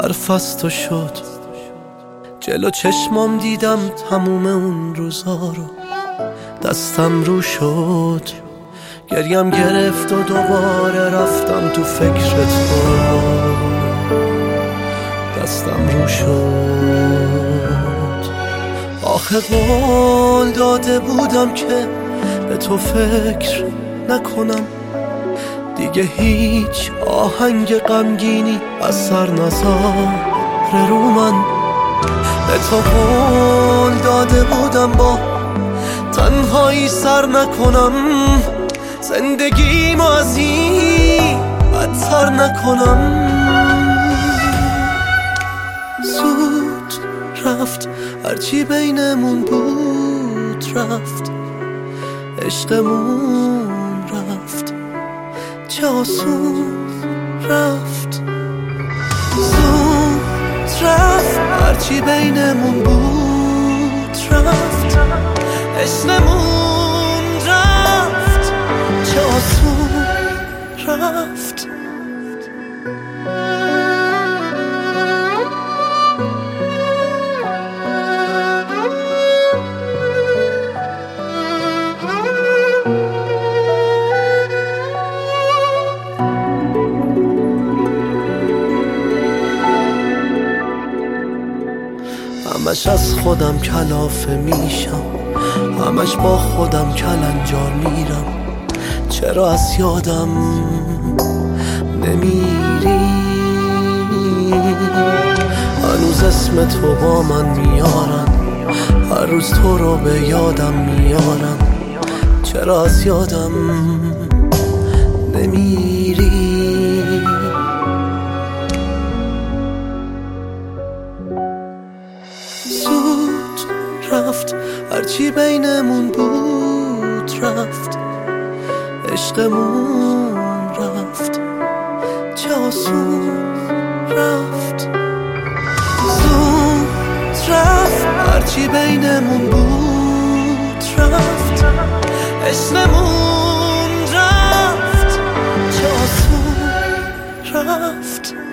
حرف از تو شد، جلو چشمام دیدم تموم اون روزا رو. دستم رو شد، گریم گرفت و دوباره رفتم تو فکر تو. دستم رو شد، آخه قول داده بودم که به تو فکر نکنم دیگه، هیچ آهنگ غمگینی اثر نذاره رو من. به تو قول داده بودم با تنهایی سر نکنم، زندگیمو از این بدتر نکنم. زود رفت هرچی بینمون بود، رفت عشقمون رفت، چه آسون رفت. زود رفت هرچی بینمون بود، رفت عشقمون رفت، چه آسون رفت. همش از خودم کلافه میشم، همش با خودم کلنجار میرم. چرا از یادم نمیری؟ هنوز اسم تو با من میارن، هر روز تو رو به یادم میارم. چرا از یادم نمیری؟ زود رفت هرچی بینمون بود، رفت عشقمون رفت، چه آسون رفت. زود رفت هرچی بینمون بود، رفت عشقمون رفت، چه آسون رفت.